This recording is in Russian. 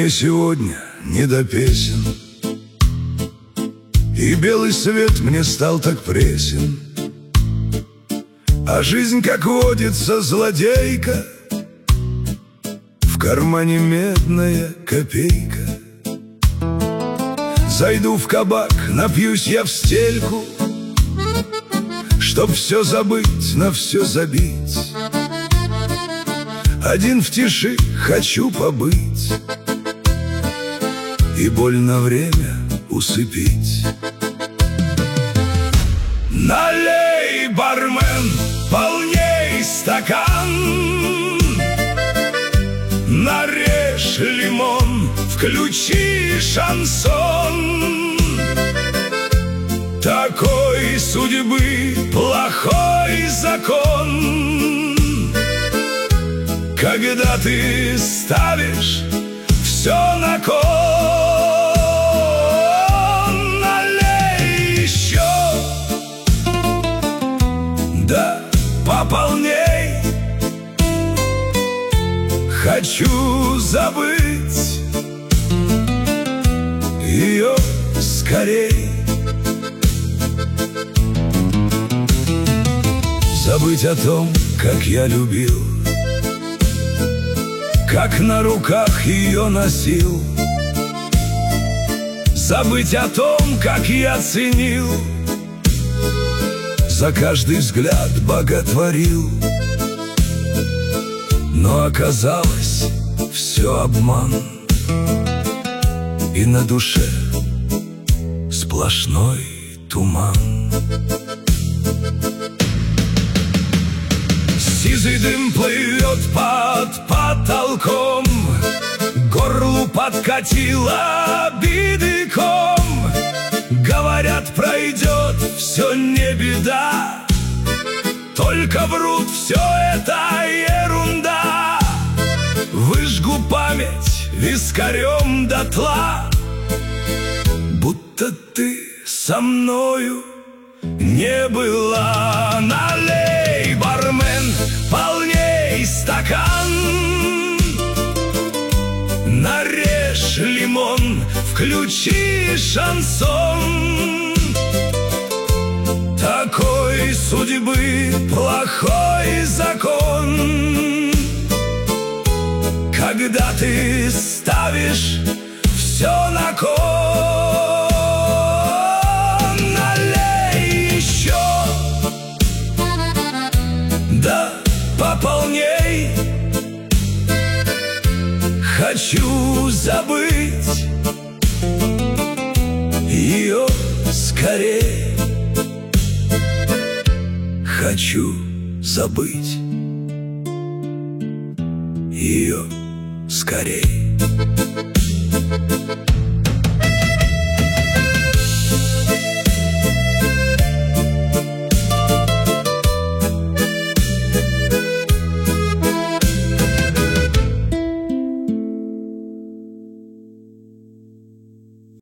мне сегодня не до песен, и белый свет мне стал так пресен. А жизнь, как водится, злодейка, в кармане медная копейка. Зайду в кабак, напьюсь я в стельку, чтоб все забыть, на все забить. Один в тиши хочу побыть и боль на время усыпить. Налей, бармен, полней стакан, нарежь лимон, включи шансон. Такой судьбы плохой закон, когда ты ставишь все на кон. Налей еще, да пополней. Хочу забыть ее скорей. Забыть о том, как я любил, как на руках ее носил. Забыть о том, как я ценил, за каждый взгляд боготворил. Но оказалось все обман, и на душе сплошной туман. Сизый дым плывет под потолком, горлу подкатила обиды ком. Говорят, пройдет, все не беда, только врут, все это ерунда. Выжгу память вискарем дотла, будто ты со мною не была. Налей, бармен, полней стакан, нарежь лимон, включи шансон. Такой судьбы плохой закон, когда ты ставишь все на кон. Налей еще, да пополней. Хочу забыть ее скорее. Хочу забыть ее скорей.